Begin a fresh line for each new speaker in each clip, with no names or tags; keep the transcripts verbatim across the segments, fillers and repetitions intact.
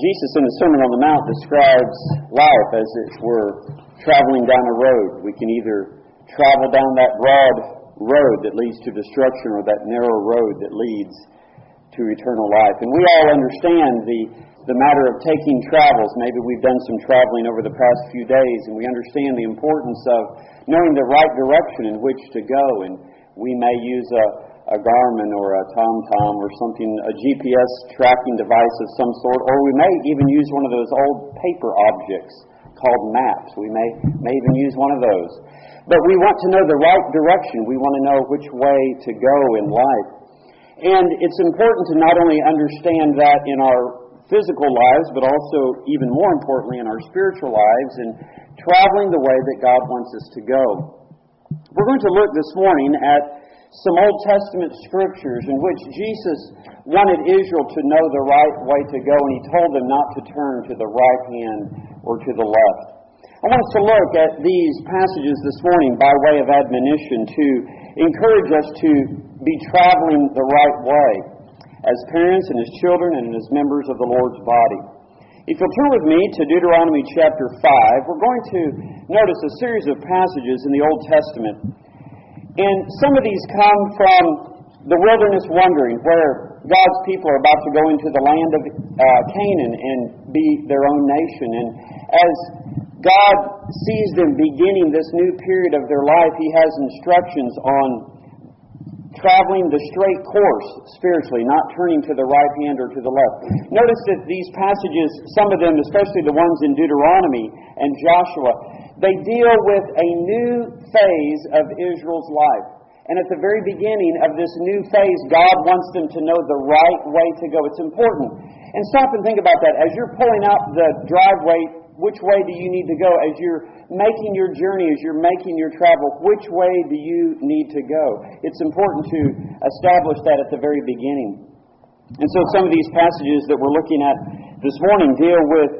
Jesus in the Sermon on the Mount describes life as it were traveling down a road. We can either travel down that broad road that leads to destruction or that narrow road that leads to eternal life. And we all understand the, the matter of taking travels. Maybe we've done some traveling over the past few days, and we understand the importance of knowing the right direction in which to go. And we may use a a Garmin or a TomTom or something, a G P S tracking device of some sort, or we may even use one of those old paper objects called maps. We may, may even use one of those. But we want to know the right direction. We want to know which way to go in life. And it's important to not only understand that in our physical lives, but also, even more importantly, in our spiritual lives and traveling the way that God wants us to go. We're going to look this morning at some Old Testament scriptures in which Jesus wanted Israel to know the right way to go, and He told them not to turn to the right hand or to the left. I want us to look at these passages this morning by way of admonition to encourage us to be traveling the right way as parents and as children and as members of the Lord's body. If you'll turn with me to Deuteronomy chapter five, we're going to notice a series of passages in the Old Testament. And some of these come from the wilderness wandering, where God's people are about to go into the land of uh, Canaan and be their own nation. And as God sees them beginning this new period of their life, He has instructions on traveling the straight course spiritually, not turning to the right hand or to the left. Notice that these passages, some of them, especially the ones in Deuteronomy and Joshua, they deal with a new phase of Israel's life. And at the very beginning of this new phase, God wants them to know the right way to go. It's important. And stop and think about that. As you're pulling out the driveway, which way do you need to go? As you're making your journey, as you're making your travel, which way do you need to go? It's important to establish that at the very beginning. And so some of these passages that we're looking at this morning deal with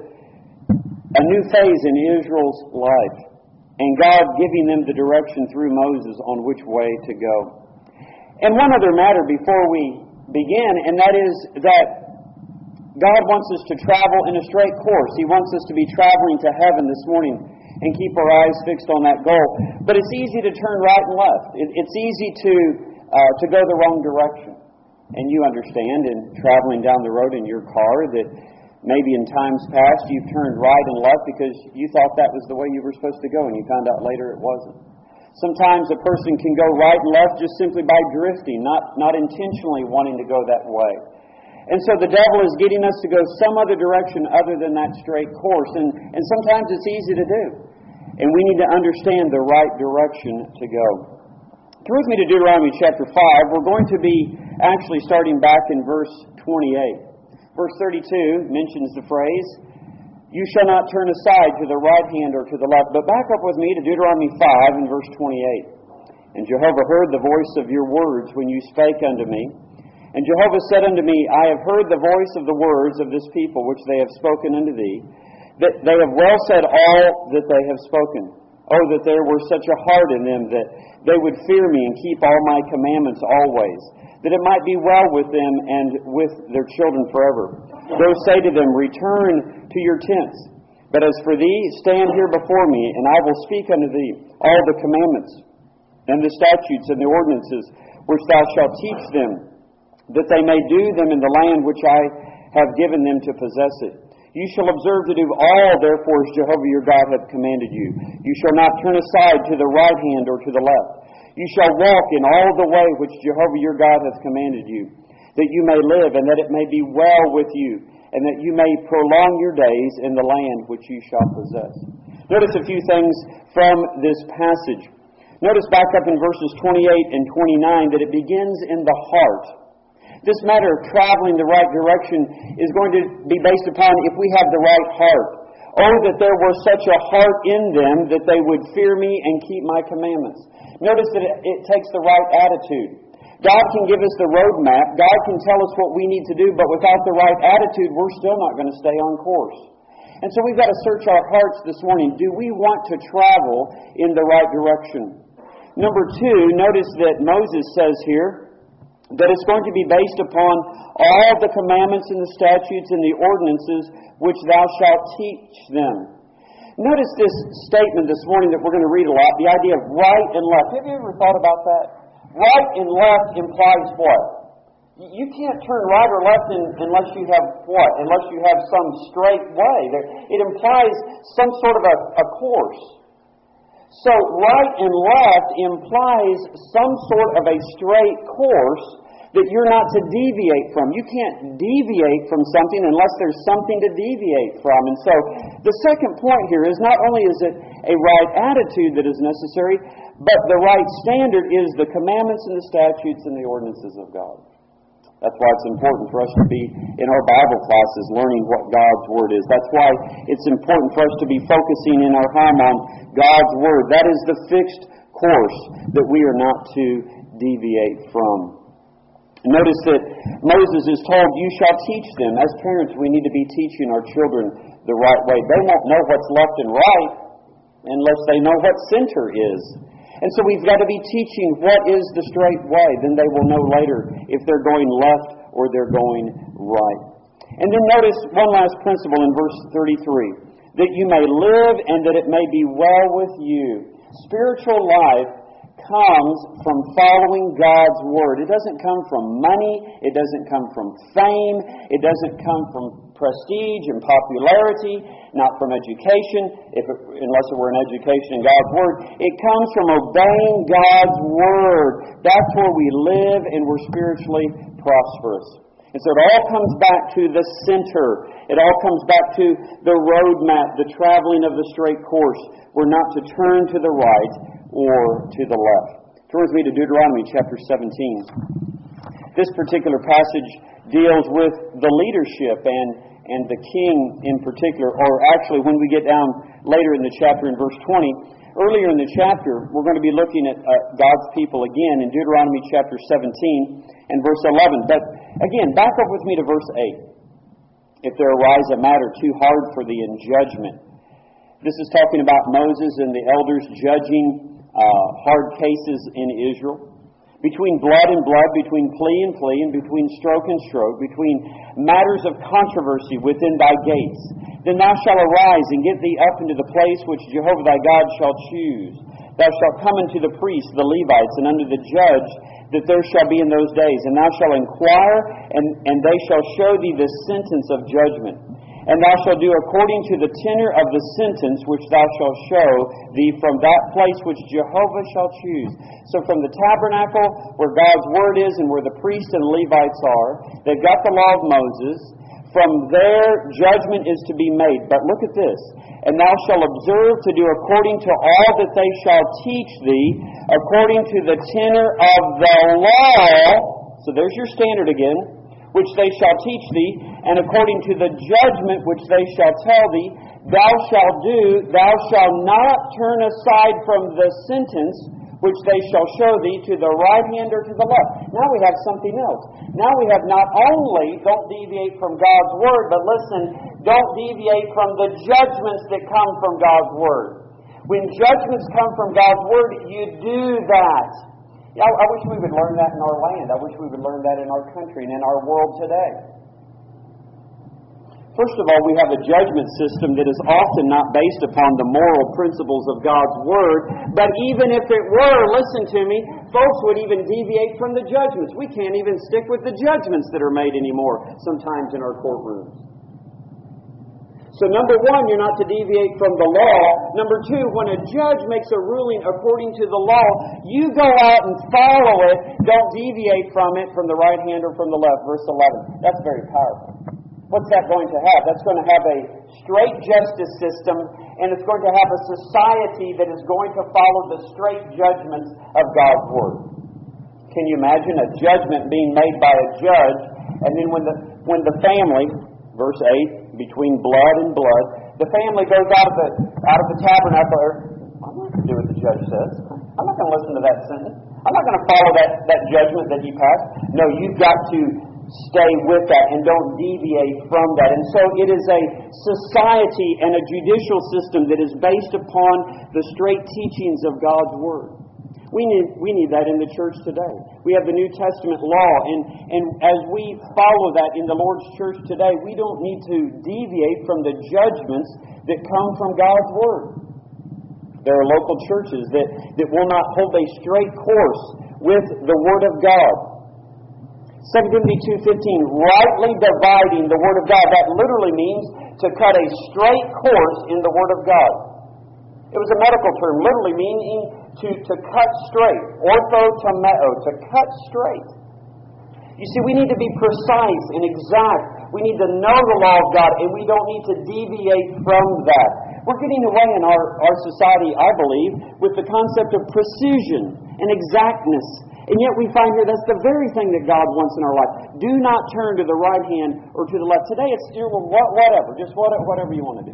a new phase in Israel's life, and God giving them the direction through Moses on which way to go. And one other matter before we begin, and that is that God wants us to travel in a straight course. He wants us to be traveling to heaven this morning and keep our eyes fixed on that goal. But it's easy to turn right and left. It, it's easy to uh, to go the wrong direction. And you understand in traveling down the road in your car that maybe in times past you've turned right and left because you thought that was the way you were supposed to go, and you found out later it wasn't. Sometimes a person can go right and left just simply by drifting, not, not intentionally wanting to go that way. And so the devil is getting us to go some other direction other than that straight course. And, and sometimes it's easy to do. And we need to understand the right direction to go. Turn with me to Deuteronomy chapter five. We're going to be actually starting back in verse twenty-eight. Verse thirty-two mentions the phrase, "You shall not turn aside to the right hand or to the left." But back up with me to Deuteronomy five and verse twenty-eight. "And Jehovah heard the voice of your words when you spake unto me. And Jehovah said unto me, I have heard the voice of the words of this people which they have spoken unto thee, that they have well said all that they have spoken. Oh, that there were such a heart in them that they would fear me and keep all my commandments always, that it might be well with them and with their children forever. Go say to them, Return to your tents. But as for thee, stand here before me, and I will speak unto thee all the commandments, and the statutes and the ordinances which thou shalt teach them, that they may do them in the land which I have given them to possess it. You shall observe to do all, therefore, as Jehovah your God hath commanded you. You shall not turn aside to the right hand or to the left. You shall walk in all the way which Jehovah your God hath commanded you, that you may live, and that it may be well with you, and that you may prolong your days in the land which you shall possess." Notice a few things from this passage. Notice back up in verses twenty-eight and twenty-nine that it begins in the heart. This matter of traveling the right direction is going to be based upon if we have the right heart. Oh, that there were such a heart in them that they would fear me and keep my commandments. Notice that it, it takes the right attitude. God can give us the roadmap. God can tell us what we need to do, but without the right attitude, we're still not going to stay on course. And so we've got to search our hearts this morning. Do we want to travel in the right direction? Number two, notice that Moses says here, that it's going to be based upon all the commandments and the statutes and the ordinances which thou shalt teach them. Notice this statement this morning that we're going to read a lot, the idea of right and left. Have you ever thought about that? Right and left implies what? You can't turn right or left in, unless you have what? Unless you have some straight way. It implies some sort of a, a course. So right and left implies some sort of a straight course that you're not to deviate from. You can't deviate from something unless there's something to deviate from. And so the second point here is not only is it a right attitude that is necessary, but the right standard is the commandments and the statutes and the ordinances of God. That's why it's important for us to be in our Bible classes learning what God's Word is. That's why it's important for us to be focusing in our home on God's Word. That is the fixed course that we are not to deviate from. Notice that Moses is told, you shall teach them. As parents, we need to be teaching our children the right way. They won't know what's left and right unless they know what center is. And so we've got to be teaching what is the straight way. Then they will know later if they're going left or they're going right. And then notice one last principle in verse thirty-three. That you may live and that it may be well with you. Spiritual life comes from following God's Word. It doesn't come from money. It doesn't come from fame. It doesn't come from prestige and popularity, not from education, if it, unless it were an education in God's Word. It comes from obeying God's Word. That's where we live and we're spiritually prosperous. And so it all comes back to the center. It all comes back to the roadmap, the traveling of the straight course. We're not to turn to the right or to the left. Turn with me to Deuteronomy chapter seventeen. This particular passage deals with the leadership and, and the king in particular, or actually when we get down later in the chapter in verse twenty, earlier in the chapter we're going to be looking at uh, God's people again in Deuteronomy chapter seventeen and verse eleven. But again, back up with me to verse eight. If there arise a matter too hard for thee in judgment. This is talking about Moses and the elders judging Uh, hard cases in Israel, between blood and blood, between plea and plea, and between stroke and stroke, between matters of controversy within thy gates. Then thou shalt arise and get thee up into the place which Jehovah thy God shall choose. Thou shalt come unto the priests, the Levites, and unto the judge that there shall be in those days. And thou shalt inquire, and, and they shall show thee the sentence of judgment. And thou shalt do according to the tenor of the sentence which thou shalt show thee from that place which Jehovah shall choose. So from the tabernacle where God's Word is and where the priests and Levites are, they've got the law of Moses. From there judgment is to be made. But look at this. And thou shalt observe to do according to all that they shall teach thee, according to the tenor of the law. So there's your standard again. Which they shall teach thee, and according to the judgment which they shall tell thee, thou shalt do, thou shalt not turn aside from the sentence which they shall show thee to the right hand or to the left. Now we have something else. Now we have not only, don't deviate from God's Word, but listen, don't deviate from the judgments that come from God's Word. When judgments come from God's Word, you do that. I, I wish we would learn that in our land. I wish we would learn that in our country and in our world today. First of all, we have a judgment system that is often not based upon the moral principles of God's Word. But even if it were, listen to me, folks would even deviate from the judgments. We can't even stick with the judgments that are made anymore sometimes in our courtrooms. So number one, you're not to deviate from the law. Number two, when a judge makes a ruling according to the law, you go out and follow it. Don't deviate from it from the right hand or from the left. Verse eleven. That's very powerful. What's that going to have? That's going to have a straight justice system, and it's going to have a society that is going to follow the straight judgments of God's Word. Can you imagine a judgment being made by a judge, and then when the when the family, verse eight, between blood and blood, the family goes out of the out of the tabernacle. I'm not going to do what the judge says. I'm not going to listen to that sentence. I'm not going to follow that, that judgment that he passed. No, you've got to stay with that and don't deviate from that. And so it is a society and a judicial system that is based upon the straight teachings of God's Word. We need, we need that in the church today. We have the New Testament law, and, and as we follow that in the Lord's church today, we don't need to deviate from the judgments that come from God's Word. There are local churches that, that will not hold a straight course with the Word of God. Second Timothy two fifteen, rightly dividing the Word of God. That literally means to cut a straight course in the Word of God. It was a medical term, literally meaning to, to cut straight. Orthotomeo, to cut straight. You see, we need to be precise and exact. We need to know the law of God, and we don't need to deviate from that. We're getting away in our, our society, I believe, with the concept of precision and exactness. And yet we find here that's the very thing that God wants in our life. Do not turn to the right hand or to the left. Today it's you know, whatever, just whatever you want to do.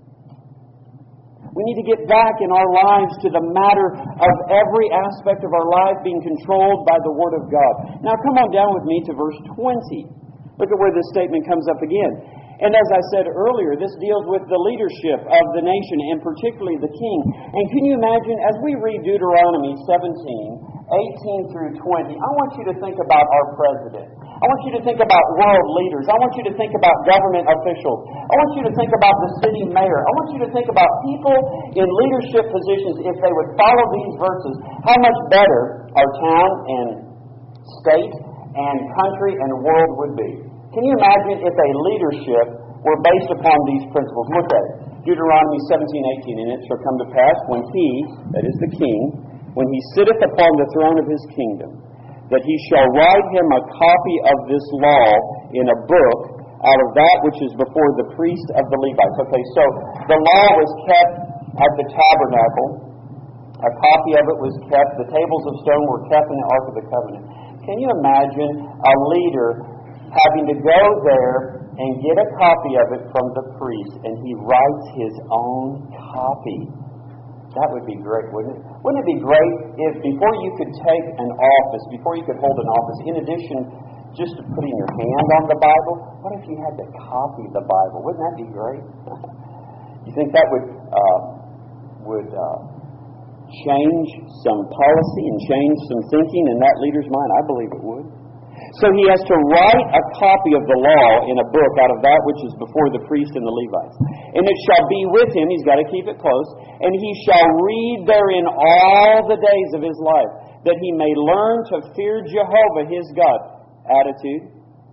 We need to get back in our lives to the matter of every aspect of our life being controlled by the Word of God. Now come on down with me to verse twenty. Look at where this statement comes up again. And as I said earlier, this deals with the leadership of the nation, and particularly the king. And can you imagine, as we read Deuteronomy seventeen, eighteen through twenty, I want you to think about our president. I want you to think about world leaders. I want you to think about government officials. I want you to think about the city mayor. I want you to think about people in leadership positions. If they would follow these verses, how much better our town and state and country and world would be. Can you imagine if a leadership were based upon these principles? Look at it. Deuteronomy seventeen eighteen, and it shall come to pass when he, that is the king, when he sitteth upon the throne of his kingdom, that he shall write him a copy of this law in a book out of that which is before the priest of the Levites. Okay, so the law was kept at the tabernacle. A copy of it was kept. The tables of stone were kept in the Ark of the Covenant. Can you imagine a leader having to go there and get a copy of it from the priest, and he writes his own copy? That would be great, wouldn't it? Wouldn't it be great if before you could take an office, before you could hold an office, in addition just to putting your hand on the Bible, what if you had to copy the Bible? Wouldn't that be great? You think that would uh, would uh, change some policy and change some thinking in that leader's mind? I believe it would. So he has to write a copy of the law in a book out of that which is before the priest and the Levites. And it shall be with him, he's got to keep it close, and he shall read therein all the days of his life, that he may learn to fear Jehovah his God. Attitude.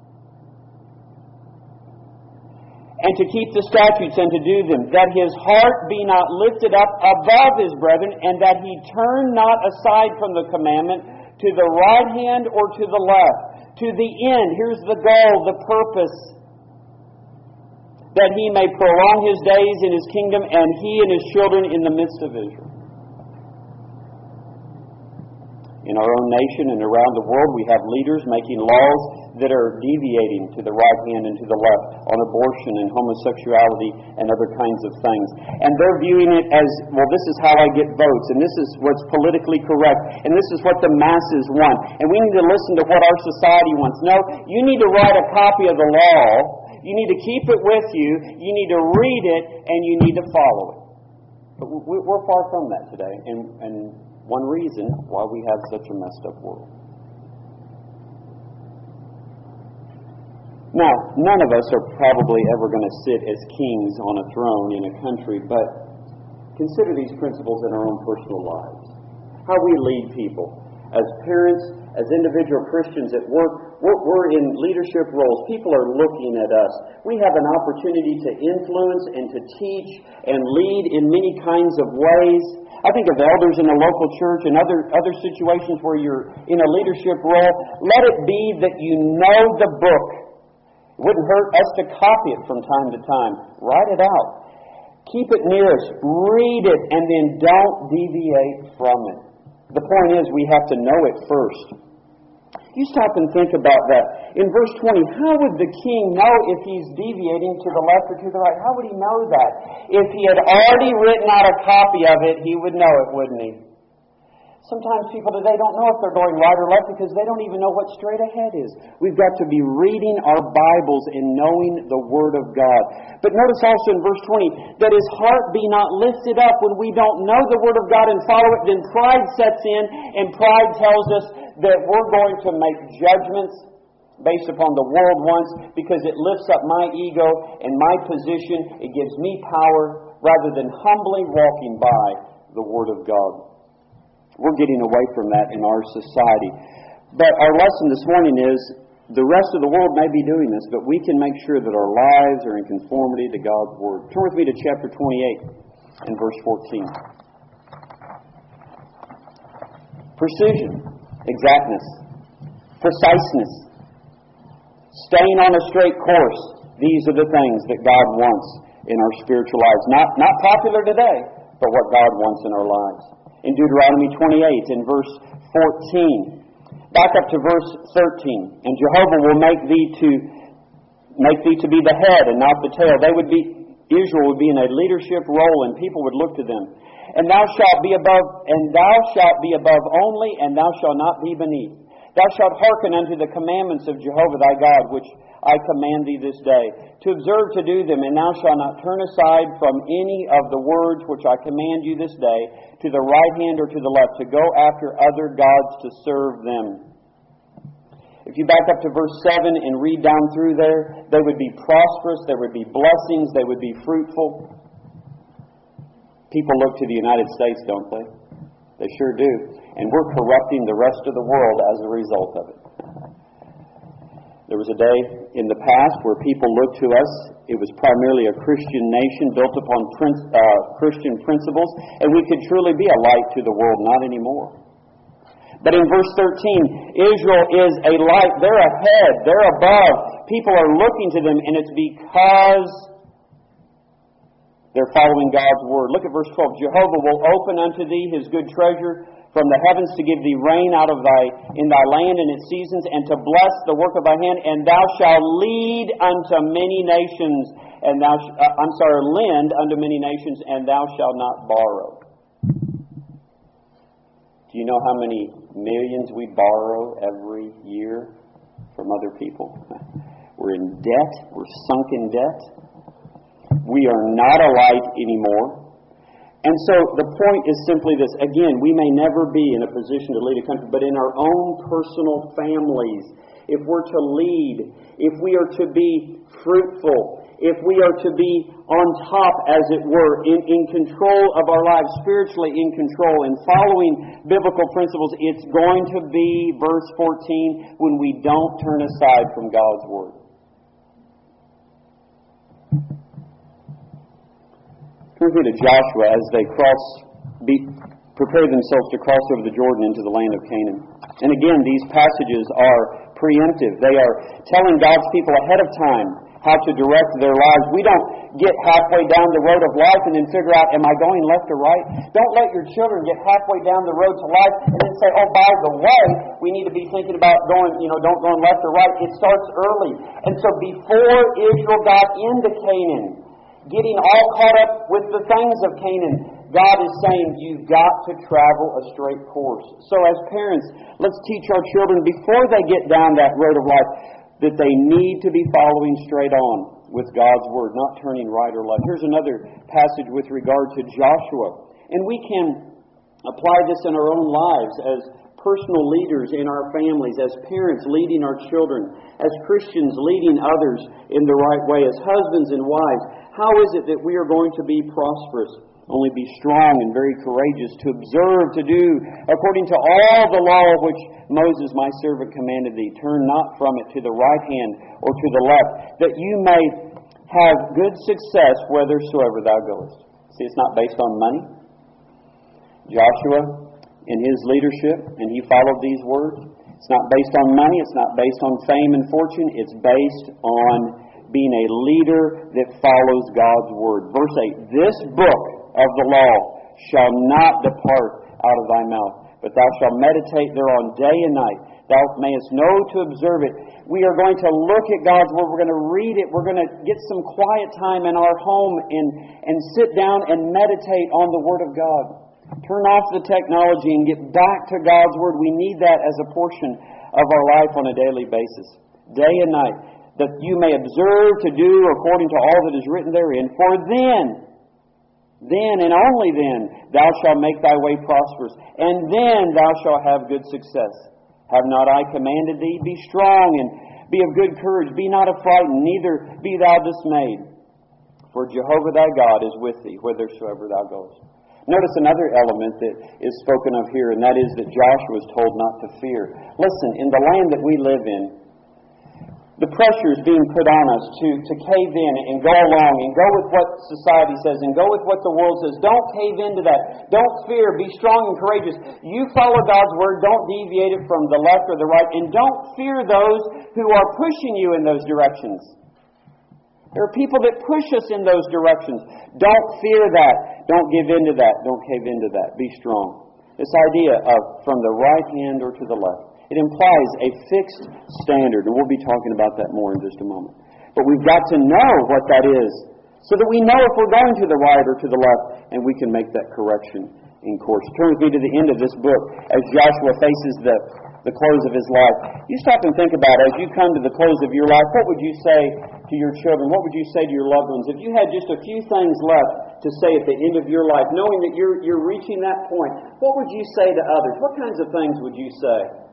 And to keep the statutes and to do them, that his heart be not lifted up above his brethren, and that he turn not aside from the commandment to the right hand or to the left. To the end, here's the goal, the purpose, that he may prolong his days in his kingdom, and he and his children in the midst of Israel. In our own nation and around the world, we have leaders making laws that are deviating to the right hand and to the left on abortion and homosexuality and other kinds of things. And they're viewing it as, well, this is how I get votes, and this is what's politically correct, and this is what the masses want. And we need to listen to what our society wants. No, you need to write a copy of the law. You need to keep it with you. You need to read it, and you need to follow it. But we're far from that today, and, and one reason why we have such a messed up world. Now, none of us are probably ever going to sit as kings on a throne in a country, but consider these principles in our own personal lives. How we lead people. As parents, as individual Christians at work, we're, we're in leadership roles. People are looking at us. We have an opportunity to influence and to teach and lead in many kinds of ways. I think of elders in a local church and other, other situations where you're in a leadership role. Let it be that you know the book. It wouldn't hurt us to copy it from time to time. Write it out. Keep it near us. Read it, and then don't deviate from it. The point is, we have to know it first. You stop and think about that. In verse twenty, how would the king know if he's deviating to the left or to the right? How would he know that? If he had already written out a copy of it, he would know it, wouldn't he? Sometimes people today don't know if they're going right or left because they don't even know what straight ahead is. We've got to be reading our Bibles and knowing the Word of God. But notice also in verse twenty, that his heart be not lifted up when we don't know the Word of God and follow it. Then pride sets in, and pride tells us that we're going to make judgments based upon the world wants because it lifts up my ego and my position. It gives me power rather than humbly walking by the Word of God. We're getting away from that in our society. But our lesson this morning is the rest of the world may be doing this, but we can make sure that our lives are in conformity to God's Word. Turn with me to chapter twenty-eight and verse fourteen. Precision, exactness, preciseness, staying on a straight course. These are the things that God wants in our spiritual lives. Not, not popular today, but what God wants in our lives. In Deuteronomy twenty-eight, in verse fourteen, back up to verse thirteen, and Jehovah will make thee to make thee to be the head and not the tail. They would be Israel would be in a leadership role, and people would look to them. And thou shalt be above, and thou shalt be above only, and thou shalt not be beneath. Thou shalt hearken unto the commandments of Jehovah thy God, which I command thee this day, to observe to do them, and thou shalt not turn aside from any of the words which I command you this day, to the right hand or to the left, to go after other gods to serve them. If you back up to verse seven and read down through there, they would be prosperous, there would be blessings, they would be fruitful. People look to the United States, don't they? They sure do. And we're corrupting the rest of the world as a result of it. There was a day in the past where people looked to us. It was primarily a Christian nation built upon prin- uh, Christian principles, and we could truly be a light to the world. Not anymore. But in verse thirteen, Israel is a light. They're ahead. They're above. People are looking to them, and it's because they're following God's Word. Look at verse twelve. Jehovah will open unto thee his good treasure from the heavens to give thee rain out of thy in thy land in its seasons, and to bless the work of thy hand, and thou shalt lead unto many nations, and thou sh- uh, I'm sorry, lend unto many nations, and thou shalt not borrow. Do you know how many millions we borrow every year from other people? We're in debt. We're sunk in debt. We are not a light anymore. And so the point is simply this. Again, we may never be in a position to lead a country, but in our own personal families, if we're to lead, if we are to be fruitful, if we are to be on top, as it were, in, in control of our lives, spiritually in control, and following biblical principles, it's going to be, verse fourteen, when we don't turn aside from God's Word. Turn to Joshua as they cross, be, prepare themselves to cross over the Jordan into the land of Canaan. And again, these passages are preemptive. They are telling God's people ahead of time how to direct their lives. We don't get halfway down the road of life and then figure out, am I going left or right? Don't let your children get halfway down the road to life and then say, oh, by the way, we need to be thinking about going, you know, don't go left or right. It starts early. And so before Israel got into Canaan, getting all caught up with the things of Canaan, God is saying, you've got to travel a straight course. So as parents, let's teach our children before they get down that road of life that they need to be following straight on with God's Word, not turning right or left. Here's another passage with regard to Joshua. And we can apply this in our own lives as personal leaders in our families, as parents leading our children, as Christians leading others in the right way, as husbands and wives. How is it that we are going to be prosperous? Only be strong and very courageous, to observe, to do according to all the law which Moses my servant commanded thee. Turn not from it to the right hand or to the left, that you may have good success whithersoever thou goest. See, it's not based on money. Joshua, in his leadership, and he followed these words, it's not based on money, it's not based on fame and fortune, it's based on being a leader that follows God's Word. Verse eight, this book of the law shall not depart out of thy mouth, but thou shalt meditate thereon day and night. Thou mayest know to observe it. We are going to look at God's Word. We're going to read it. We're going to get some quiet time in our home and, and sit down and meditate on the Word of God. Turn off the technology and get back to God's Word. We need that as a portion of our life on a daily basis, day and night, that you may observe to do according to all that is written therein. For then, then and only then, thou shalt make thy way prosperous, and then thou shalt have good success. Have not I commanded thee? Be strong and be of good courage. Be not affrighted, neither be thou dismayed. For Jehovah thy God is with thee, whithersoever thou goest. Notice another element that is spoken of here, and that is that Joshua is told not to fear. Listen, in the land that we live in, the pressure is being put on us to, to cave in and go along and go with what society says and go with what the world says. Don't cave into that. Don't fear. Be strong and courageous. You follow God's Word. Don't deviate it from the left or the right. And don't fear those who are pushing you in those directions. There are people that push us in those directions. Don't fear that. Don't give in to that. Don't cave into that. Be strong. This idea of from the right hand or to the left, it implies a fixed standard, and we'll be talking about that more in just a moment. But we've got to know what that is so that we know if we're going to the right or to the left, and we can make that correction in course. Turn with me to the end of this book as Joshua faces the, the close of his life. You stop and think about it. As you come to the close of your life, what would you say to your children? What would you say to your loved ones? If you had just a few things left to say at the end of your life, knowing that you're, you're reaching that point, what would you say to others? What kinds of things would you say?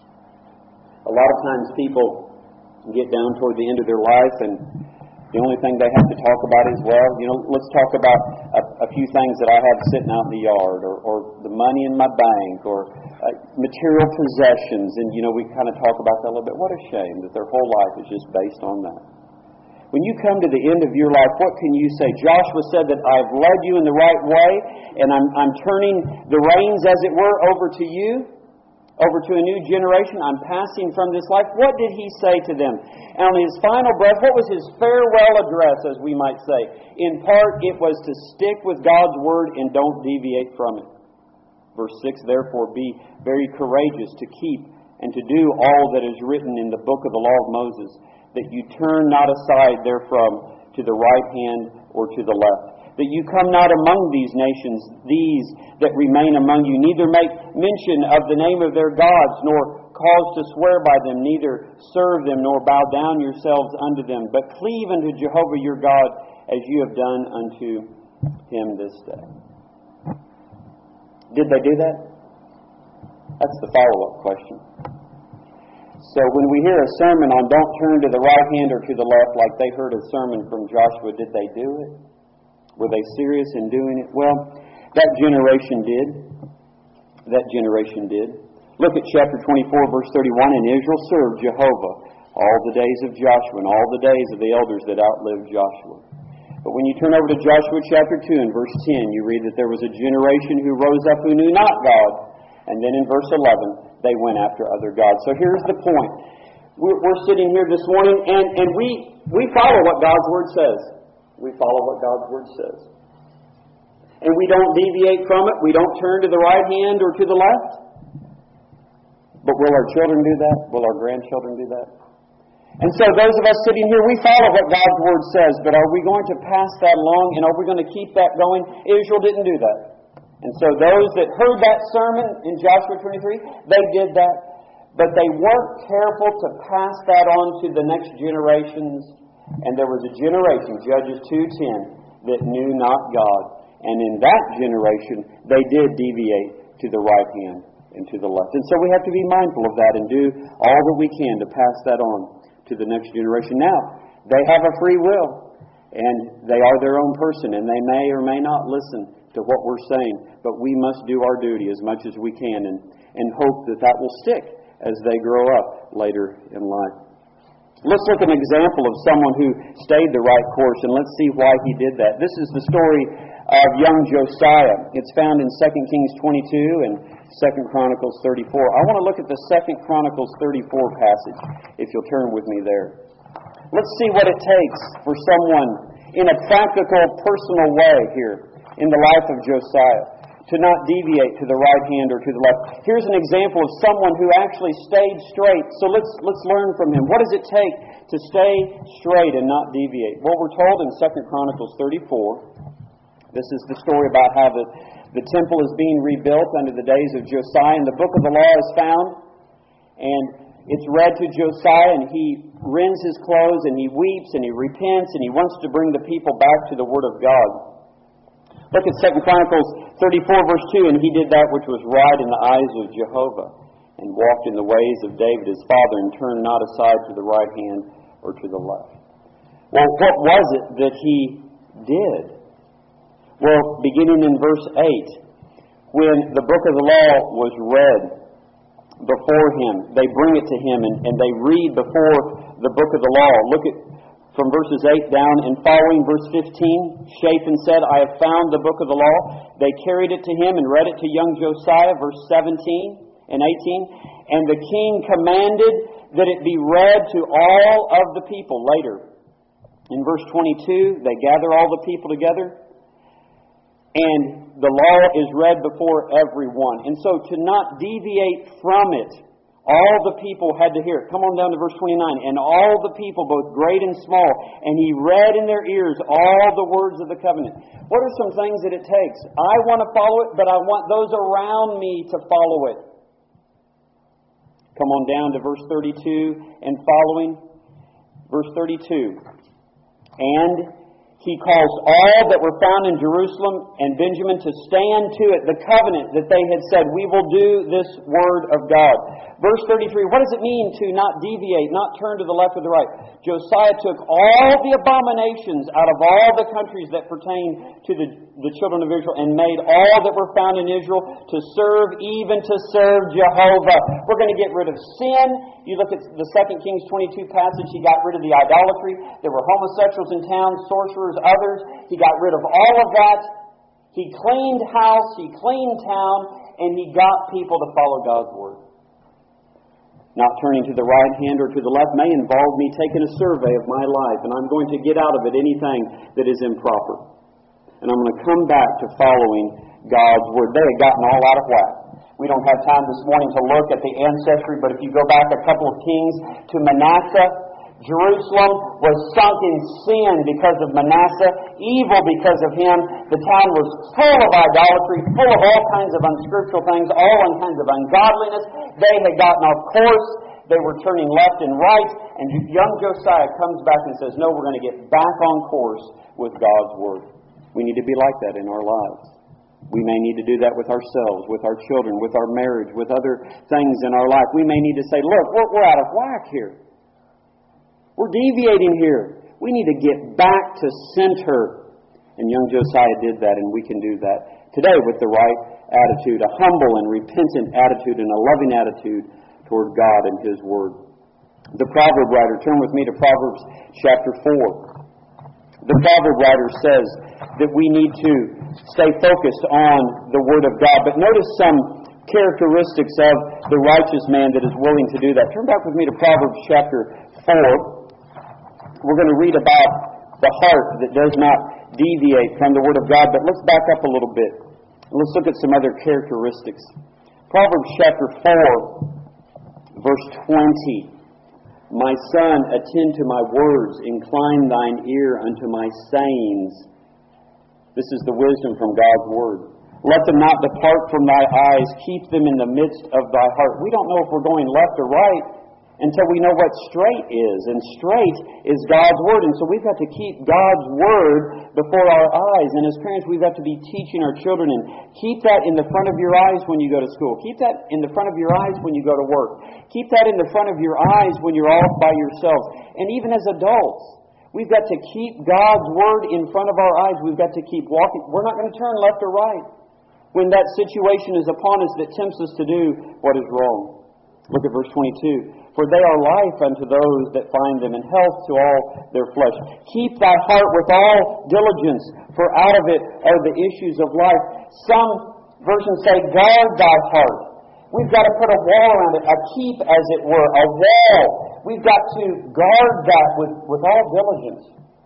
A lot of times people get down toward the end of their life and the only thing they have to talk about is, well, you know, let's talk about a, a few things that I have sitting out in the yard, or, or the money in my bank, or uh, material possessions. And, you know, we kind of talk about that a little bit. What a shame that their whole life is just based on that. When you come to the end of your life, what can you say? Joshua said that I've led you in the right way, and I'm, I'm turning the reins, as it were, over to you. Over to a new generation. I'm passing from this life. What did he say to them? And on his final breath, what was his farewell address, as we might say? In part, it was to stick with God's Word and don't deviate from it. Verse six, therefore be very courageous to keep and to do all that is written in the book of the law of Moses, that you turn not aside therefrom to the right hand or to the left. That you come not among these nations, these that remain among you, neither make mention of the name of their gods, nor cause to swear by them, neither serve them, nor bow down yourselves unto them, but cleave unto Jehovah your God, as you have done unto him this day. Did they do that? That's the follow-up question. So when we hear a sermon on don't turn to the right hand or to the left, like they heard a sermon from Joshua, did they do it? Were they serious in doing it? Well, that generation did. That generation did. Look at chapter twenty-four, verse thirty-one. And Israel served Jehovah all the days of Joshua and all the days of the elders that outlived Joshua. But when you turn over to Joshua chapter two and verse ten, you read that there was a generation who rose up who knew not God. And then in verse eleven, they went after other gods. So here's the point. We're, we're sitting here this morning, and, and we, we follow what God's Word says. We follow what God's Word says. And we don't deviate from it. We don't turn to the right hand or to the left. But will our children do that? Will our grandchildren do that? And so those of us sitting here, we follow what God's Word says. But are we going to pass that along? And are we going to keep that going? Israel didn't do that. And so those that heard that sermon in Joshua twenty-three, they did that. But they weren't careful to pass that on to the next generations. And there was a generation, Judges two ten, that knew not God. And in that generation, they did deviate to the right hand and to the left. And so we have to be mindful of that and do all that we can to pass that on to the next generation. Now, they have a free will, and they are their own person, and they may or may not listen to what we're saying. But we must do our duty as much as we can and, and hope that that will stick as they grow up later in life. Let's look at an example of someone who stayed the right course, and let's see why he did that. This is the story of young Josiah. It's found in Second Kings twenty-two and Second Chronicles thirty-four. I want to look at the Second Chronicles thirty-four passage, if you'll turn with me there. Let's see what it takes for someone in a practical, personal way here in the life of Josiah to not deviate to the right hand or to the left. Here's an example of someone who actually stayed straight. So let's let's learn from him. What does it take to stay straight and not deviate? Well, we're told in Second Chronicles thirty-four, this is the story about how the, The temple is being rebuilt under the days of Josiah, and the book of the law is found, and it's read to Josiah, and he rends his clothes, and he weeps, and he repents, and he wants to bring the people back to the Word of God. Look at Second Chronicles thirty-four, verse two, and he did that which was right in the eyes of Jehovah, and walked in the ways of David his father, and turned not aside to the right hand or to the left. Well, what was it that he did? Well, beginning in verse eight, when the book of the law was read before him, they bring it to him, and, and they read before the book of the law. Look at from verses eight down and following, verse fifteen. Shaphan said, I have found the book of the law. They carried it to him and read it to young Josiah, verse seventeen and eighteen. And the king commanded that it be read to all of the people. Later, in verse twenty-two, they gather all the people together, and the law is read before everyone. And so to not deviate from it, all the people had to hear it. Come on down to verse twenty-nine. And all the people, both great and small, and he read in their ears all the words of the covenant. What are some things that it takes? I want to follow it, but I want those around me to follow it. Come on down to verse thirty-two and following. Verse thirty-two. And he calls all that were found in Jerusalem and Benjamin to stand to it, the covenant that they had said, we will do this word of God. Verse thirty-three, what does it mean to not deviate, not turn to the left or the right? Josiah took all the abominations out of all the countries that pertain to the, the children of Israel and made all that were found in Israel to serve, even to serve Jehovah. We're going to get rid of sin. You look at the Second Kings twenty-two passage, he got rid of the idolatry. There were homosexuals in town, sorcerers, others. He got rid of all of that. He cleaned house, he cleaned town, and he got people to follow God's word. Not turning to the right hand or to the left may involve me taking a survey of my life, and I'm going to get out of it anything that is improper. And I'm going to come back to following God's word. They had gotten all out of whack. We don't have time this morning to look at the ancestry, but if you go back a couple of kings to Manasseh, Jerusalem was sunk in sin because of Manasseh, evil because of him. The town was full of idolatry, full of all kinds of unscriptural things, all kinds of ungodliness. They had gotten off course. They were turning left and right. And young Josiah comes back and says, no, we're going to get back on course with God's word. We need to be like that in our lives. We may need to do that with ourselves, with our children, with our marriage, with other things in our life. We may need to say, look, we're, we're out of whack here. We're deviating here. We need to get back to center. And young Josiah did that, and we can do that today with the right attitude, a humble and repentant attitude and a loving attitude toward God and His Word. The proverb writer, turn with me to Proverbs chapter four. The proverb writer says that we need to stay focused on the Word of God. But notice some characteristics of the righteous man that is willing to do that. Turn back with me to Proverbs chapter four. We're going to read about the heart that does not deviate from the Word of God, but let's back up a little bit. Let's look at some other characteristics. Proverbs chapter four, verse twenty. My son, attend to my words, incline thine ear unto my sayings. This is the wisdom from God's Word. Let them not depart from thy eyes, keep them in the midst of thy heart. We don't know if we're going left or right until we know what straight is. And straight is God's Word. And so we've got to keep God's Word before our eyes. And as parents, we've got to be teaching our children. And keep that in the front of your eyes when you go to school. Keep that in the front of your eyes when you go to work. Keep that in the front of your eyes when you're off by yourselves. And even as adults, we've got to keep God's Word in front of our eyes. We've got to keep walking. We're not going to turn left or right when that situation is upon us that tempts us to do what is wrong. Look at verse twenty-two. For they are life unto those that find them, and health to all their flesh. Keep thy heart with all diligence, for out of it are the issues of life. Some versions say, guard thy heart. We've got to put a wall around it, a keep, as it were, a wall. We've got to guard that with, with all diligence.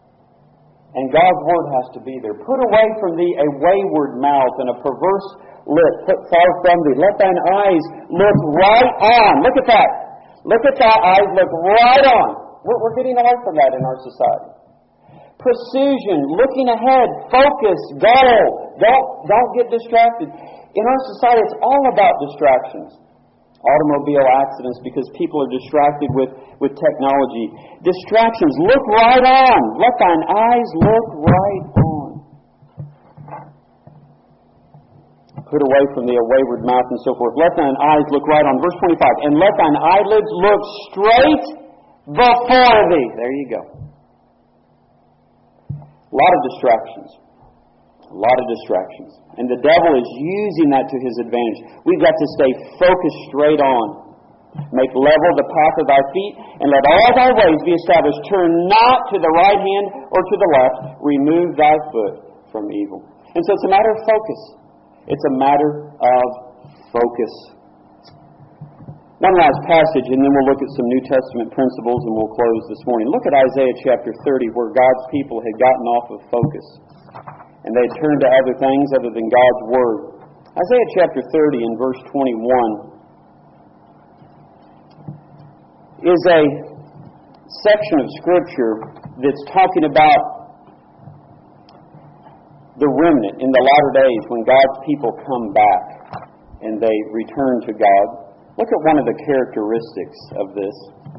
And God's Word has to be there. Put away from thee a wayward mouth and a perverse lip. Put far from thee. Let thine eyes look right on. Look at that. Look at thy eyes. Look right on. We're, we're getting away from that in our society. Precision. Looking ahead. Focus. Goal. Don't, don't get distracted. In our society, it's all about distractions. Automobile accidents because people are distracted with, with technology. Distractions. Look right on. Let thine eyes look right on. Put away from thee a wayward mouth and so forth. Let thine eyes look right on. Verse twenty-five. And let thine eyelids look straight before thee. There you go. A lot of distractions. A lot of distractions. And the devil is using that to his advantage. We've got to stay focused straight on. Make level the path of thy feet, and let all thy ways be established. Turn not to the right hand or to the left. Remove thy foot from evil. And so it's a matter of focus. It's a matter of focus. One last passage, and then we'll look at some New Testament principles, and we'll close this morning. Look at Isaiah chapter thirty, where God's people had gotten off of focus. And they turned to other things other than God's Word. Isaiah chapter thirty and verse twenty-one is a section of Scripture that's talking about the remnant in the latter days when God's people come back and they return to God. Look at one of the characteristics of this.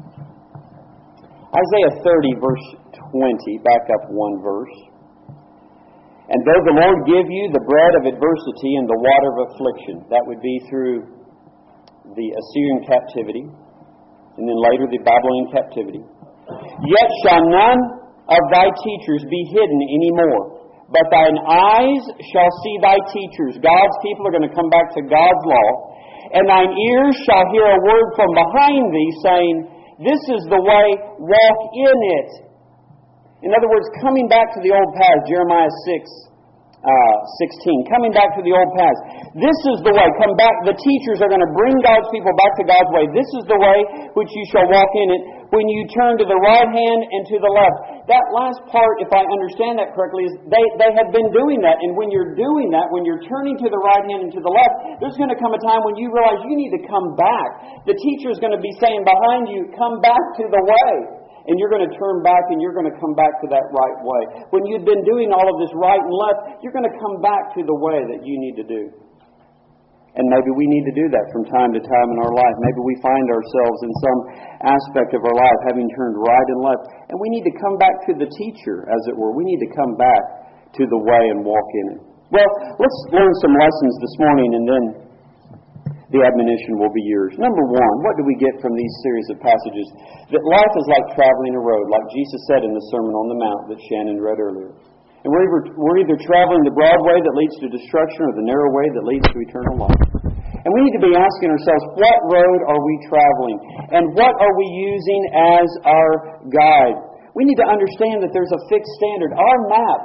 Isaiah thirty, verse twenty, back up one verse. And though the Lord give you the bread of adversity and the water of affliction, that would be through the Assyrian captivity, and then later the Babylonian captivity, yet shall none of thy teachers be hidden any more, but thine eyes shall see thy teachers. God's people are going to come back to God's law, and thine ears shall hear a word from behind thee, saying, this is the way, walk in it. In other words, coming back to the old path, Jeremiah six, uh, sixteen, coming back to the old path. This is the way, come back, the teachers are going to bring God's people back to God's way. This is the way which you shall walk in it when you turn to the right hand and to the left. That last part, if I understand that correctly, is they, they have been doing that. And when you're doing that, when you're turning to the right hand and to the left, there's going to come a time when you realize you need to come back. The teacher is going to be saying behind you, come back to the way. And you're going to turn back and you're going to come back to that right way. When you've been doing all of this right and left, you're going to come back to the way that you need to do. And maybe we need to do that from time to time in our life. Maybe we find ourselves in some aspect of our life having turned right and left. And we need to come back to the teacher, as it were. We need to come back to the way and walk in it. Well, let's learn some lessons this morning, and then the admonition will be yours. Number one, what do we get from these series of passages? That life is like traveling a road, like Jesus said in the Sermon on the Mount that Shannon read earlier. And we're either, we're either traveling the broad way that leads to destruction or the narrow way that leads to eternal life. And we need to be asking ourselves, what road are we traveling? And what are we using as our guide? We need to understand that there's a fixed standard. Our map,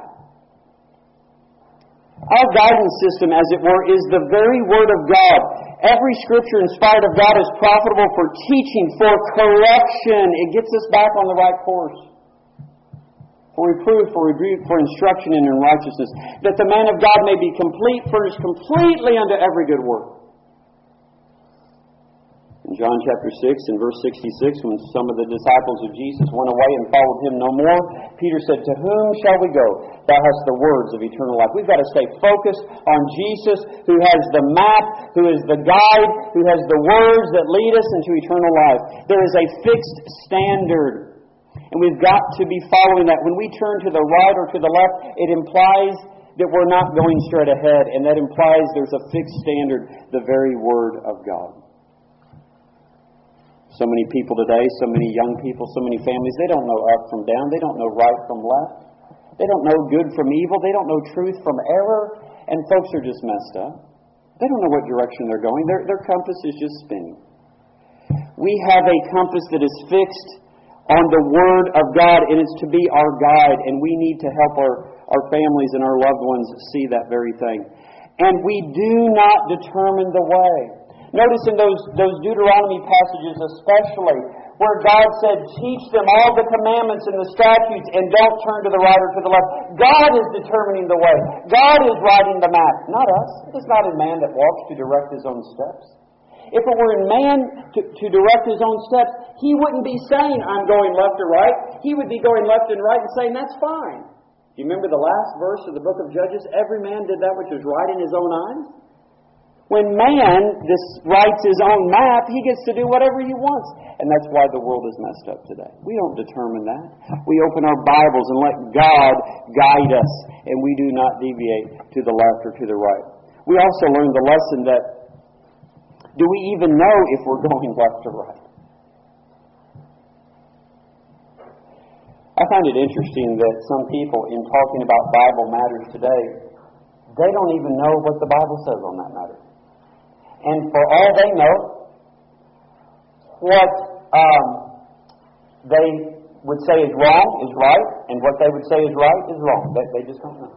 our guidance system, as it were, is the very Word of God. Every Scripture inspired of God is profitable for teaching, for correction. It gets us back on the right course. For reproof, for rebuke, for instruction in righteousness, that the man of God may be complete, furnished completely unto every good work. In John chapter six and verse sixty-six, when some of the disciples of Jesus went away and followed Him no more, Peter said, to whom shall we go? Thou hast the words of eternal life. We've got to stay focused on Jesus, who has the map, who is the guide, who has the words that lead us into eternal life. There is a fixed standard. And we've got to be following that. When we turn to the right or to the left, it implies that we're not going straight ahead. And that implies there's a fixed standard, the very Word of God. So many people today, so many young people, so many families, they don't know up from down. They don't know right from left. They don't know good from evil. They don't know truth from error. And folks are just messed up. They don't know what direction they're going. Their, their compass is just spinning. We have a compass that is fixed on the Word of God, and it's to be our guide, and we need to help our, our families and our loved ones see that very thing. And we do not determine the way. Notice in those, those Deuteronomy passages especially, where God said, teach them all the commandments and the statutes, and don't turn to the right or to the left. God is determining the way. God is writing the map, not us. It is not in man that walks to direct his own steps. If it were in man to, to direct his own steps, he wouldn't be saying, I'm going left or right. He would be going left and right and saying, that's fine. Do you remember the last verse of the book of Judges? Every man did that which was right in his own eyes. When man this writes his own map, he gets to do whatever he wants. And that's why the world is messed up today. We don't determine that. We open our Bibles and let God guide us, and we do not deviate to the left or to the right. We also learned the lesson that, do we even know if we're going left or right? I find it interesting that some people, in talking about Bible matters today, they don't even know what the Bible says on that matter. And for all they know, what um, they would say is wrong is right, and what they would say is right is wrong. They, they just don't know.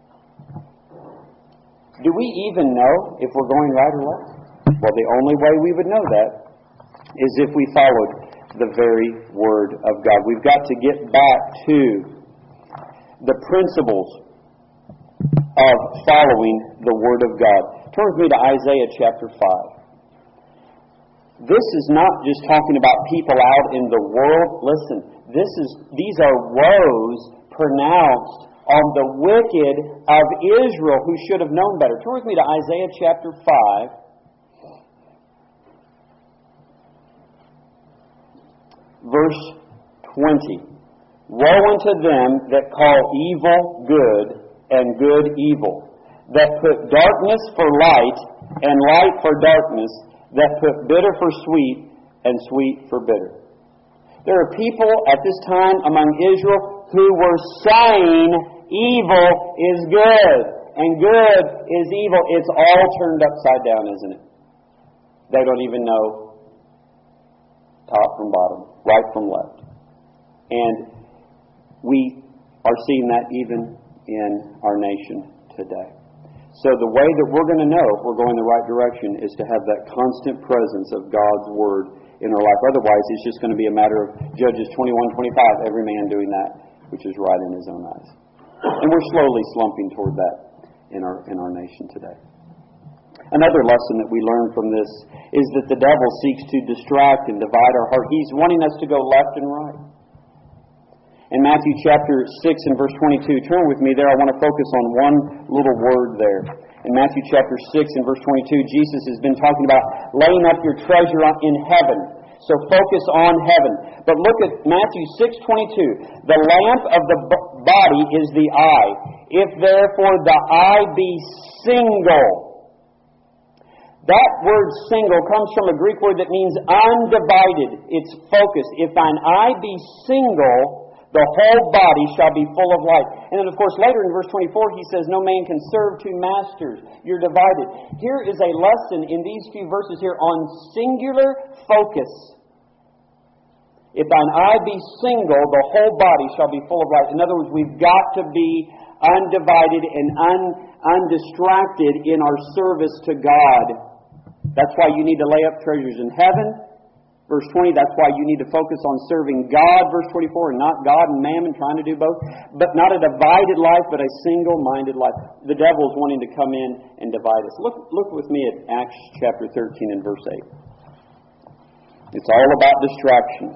Do we even know if we're going right or left? Well, the only way we would know that is if we followed the very Word of God. We've got to get back to the principles of following the Word of God. Turn with me to Isaiah chapter five. This is not just talking about people out in the world. Listen, this is these are woes pronounced on the wicked of Israel who should have known better. Turn with me to Isaiah chapter five. Verse twenty. Woe unto them that call evil good and good evil, that put darkness for light and light for darkness, that put bitter for sweet and sweet for bitter. There are people at this time among Israel who were saying evil is good and good is evil. It's all turned upside down, isn't it? They don't even know top from bottom, right from left. And we are seeing that even in our nation today. So the way that we're going to know if we're going the right direction is to have that constant presence of God's Word in our life. Otherwise, it's just going to be a matter of Judges twenty-one twenty-five, every man doing that which is right in his own eyes. And we're slowly slumping toward that in our in our nation today. Another lesson that we learn from this is that the devil seeks to distract and divide our heart. He's wanting us to go left and right. In Matthew chapter six and verse twenty-two, turn with me there. I want to focus on one little word there. In Matthew chapter six and verse twenty-two, Jesus has been talking about laying up your treasure in heaven. So focus on heaven. But look at Matthew six twenty-two. The lamp of the body is the eye. If therefore the eye be single. That word single comes from a Greek word that means undivided. It's focused. If thine eye be single, the whole body shall be full of light. And then, of course, later in verse twenty-four, he says, no man can serve two masters. You're divided. Here is a lesson in these few verses here on singular focus. If thine eye be single, the whole body shall be full of light. In other words, we've got to be undivided and un, undistracted in our service to God. That's why you need to lay up treasures in heaven. Verse twenty, that's why you need to focus on serving God, verse twenty-four, and not God and mammon, trying to do both. But not a divided life, but a single-minded life. The devil is wanting to come in and divide us. Look, look with me at Acts chapter thirteen and verse eight. It's all about distraction.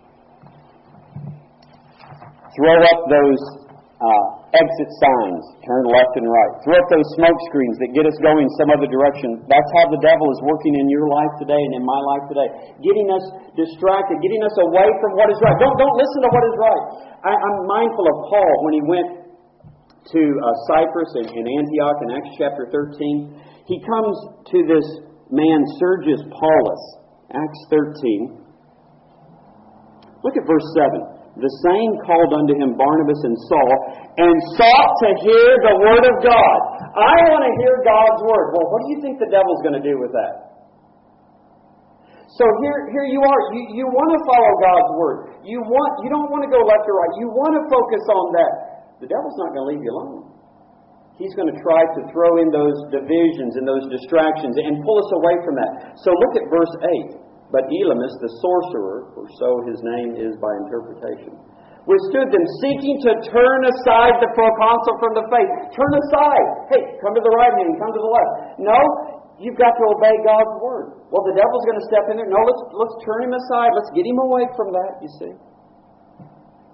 Throw up those uh, exit signs, turn left and right. Throw up those smoke screens that get us going some other direction. That's how the devil is working in your life today and in my life today. Getting us distracted, getting us away from what is right. Don't, don't listen to what is right. I, I'm mindful of Paul when he went to uh, Cyprus and, and Antioch in Acts chapter thirteen. He comes to this man, Sergius Paulus. Acts thirteen. Look at verse seven. The same called unto him Barnabas and Saul, and sought to hear the word of God. I want to hear God's word. Well, what do you think the devil's going to do with that? So here, here you are. You, you want to follow God's word. You want. You don't want to go left or right. You want to focus on that. The devil's not going to leave you alone. He's going to try to throw in those divisions and those distractions and pull us away from that. So look at verse eight. But Elymas, the sorcerer, for so his name is by interpretation, withstood them, seeking to turn aside the proconsul from the faith. Turn aside. Hey, come to the right hand, come to the left. No, you've got to obey God's word. Well, the devil's going to step in there. No, let's let's turn him aside. Let's get him away from that, you see.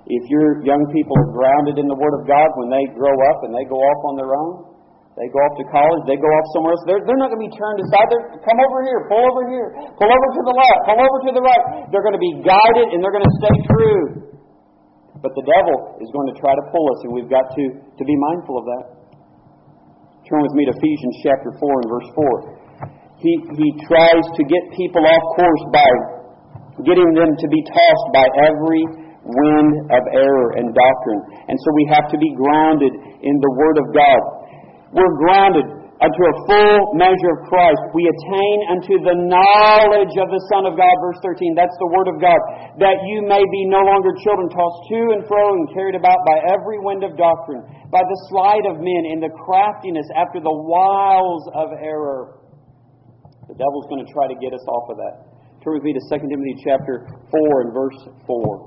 If your young people are grounded in the Word of God, when they grow up and they go off on their own, they go off to college, they go off somewhere else, they're, they're not going to be turned aside. They're, come over here, pull over here, pull over to the left, pull over to the right. They're going to be guided and they're going to stay true. But the devil is going to try to pull us, and we've got to, to be mindful of that. Turn with me to Ephesians chapter four and verse four. He, he tries to get people off course by getting them to be tossed by every wind of error and doctrine. And so we have to be grounded in the Word of God. We're grounded unto a full measure of Christ. We attain unto the knowledge of the Son of God. Verse thirteen, that's the Word of God. That you may be no longer children tossed to and fro and carried about by every wind of doctrine, by the sleight of men and the craftiness after the wiles of error. The devil's going to try to get us off of that. Turn with me to Second Timothy chapter four and verse four.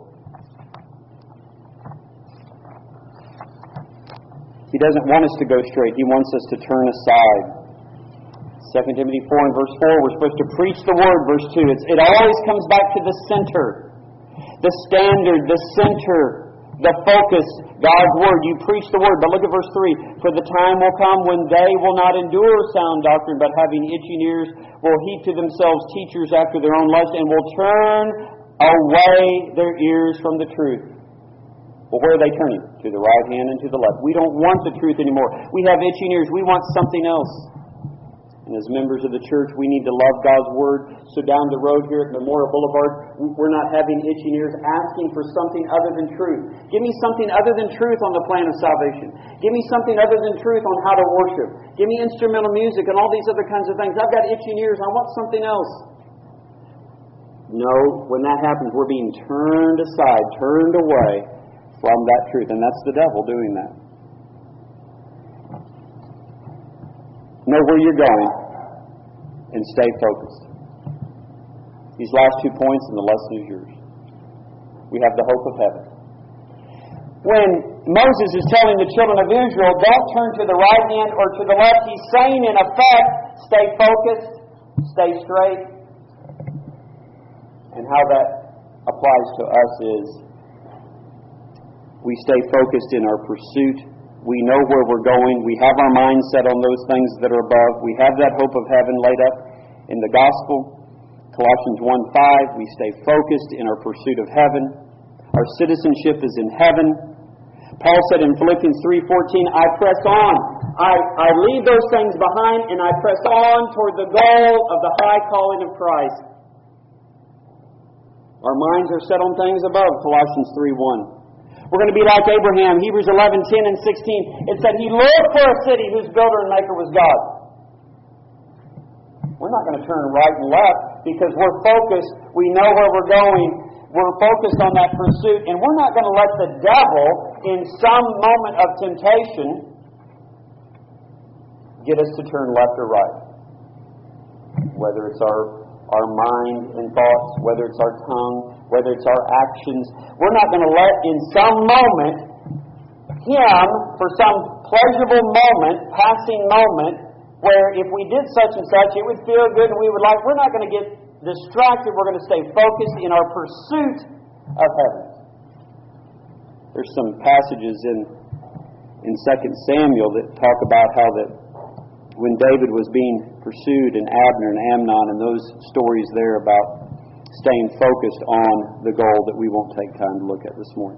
He doesn't want us to go straight. He wants us to turn aside. Second Timothy four and verse four, we're supposed to preach the Word. Verse two, it's, it always comes back to the center. The standard, the center, the focus, God's Word. You preach the Word. But look at verse three. For the time will come when they will not endure sound doctrine, but having itching ears will heap to themselves teachers after their own lust, and will turn away their ears from the truth. Well, where are they turning? To the right hand and to the left. We don't want the truth anymore. We have itching ears. We want something else. And as members of the church, we need to love God's Word. So down the road here at Memorial Boulevard, we're not having itching ears asking for something other than truth. Give me something other than truth on the plan of salvation. Give me something other than truth on how to worship. Give me instrumental music and all these other kinds of things. I've got itching ears. I want something else. No, when that happens, we're being turned aside, turned away from that truth. And that's the devil doing that. Know where you're going and stay focused. These last two points and the lesson is yours. We have the hope of heaven. When Moses is telling the children of Israel, don't turn to the right hand or to the left, he's saying in effect, stay focused, stay straight. And how that applies to us is we stay focused in our pursuit. We know where we're going. We have our mind set on those things that are above. We have that hope of heaven laid up in the gospel. Colossians one five, we stay focused in our pursuit of heaven. Our citizenship is in heaven. Paul said in Philippians three fourteen, I press on. I, I leave those things behind and I press on toward the goal of the high calling of Christ. Our minds are set on things above, Colossians three one. We're going to be like Abraham, Hebrews eleven ten and sixteen. It said he looked for a city whose builder and maker was God. We're not going to turn right and left because we're focused. We know where we're going. We're focused on that pursuit. And we're not going to let the devil, in some moment of temptation, get us to turn left or right. Whether it's our, our mind and thoughts, whether it's our tongue, whether it's our actions. We're not going to let, in some moment, him, for some pleasurable moment, passing moment, where if we did such and such, it would feel good and we would like, we're not going to get distracted. We're going to stay focused in our pursuit of heaven. There's some passages in, in Second Samuel that talk about how that when David was being pursued, and Abner and Amnon, and those stories there about staying focused on the goal that we won't take time to look at this morning.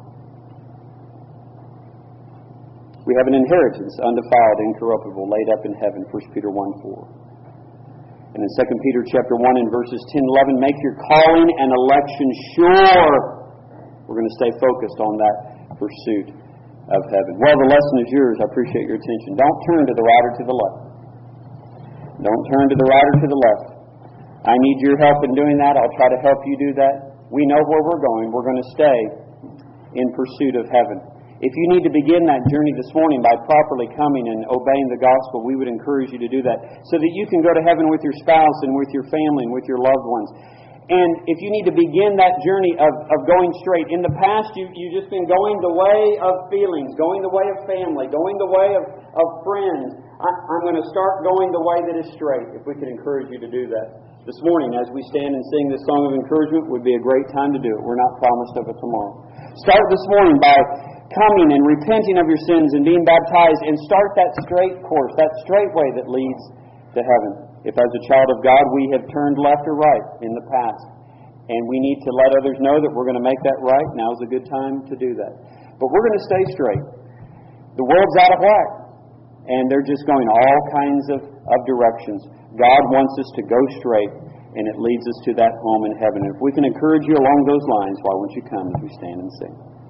We have an inheritance, undefiled, incorruptible, laid up in heaven, First Peter one four. And in Second Peter chapter one and verses ten and eleven, make your calling and election sure. We're going to stay focused on that pursuit of heaven. Well, the lesson is yours. I appreciate your attention. Don't turn to the right or to the left. Don't turn to the right or to the left. I need your help in doing that. I'll try to help you do that. We know where we're going. We're going to stay in pursuit of heaven. If you need to begin that journey this morning by properly coming and obeying the gospel, we would encourage you to do that so that you can go to heaven with your spouse and with your family and with your loved ones. And if you need to begin that journey of, of going straight, in the past you, you've just been going the way of feelings, going the way of family, going the way of, of friends. I, I'm going to start going the way that is straight, if we can encourage you to do that. This morning, as we stand and sing this song of encouragement, would be a great time to do it. We're not promised of it tomorrow. Start this morning by coming and repenting of your sins and being baptized, and start that straight course, that straight way that leads to heaven. If as a child of God we have turned left or right in the past, and we need to let others know that we're going to make that right, now's a good time to do that. But we're going to stay straight. The world's out of whack, and they're just going all kinds of, of directions. God wants us to go straight, and it leads us to that home in heaven. If we can encourage you along those lines, why won't you come as we stand and sing?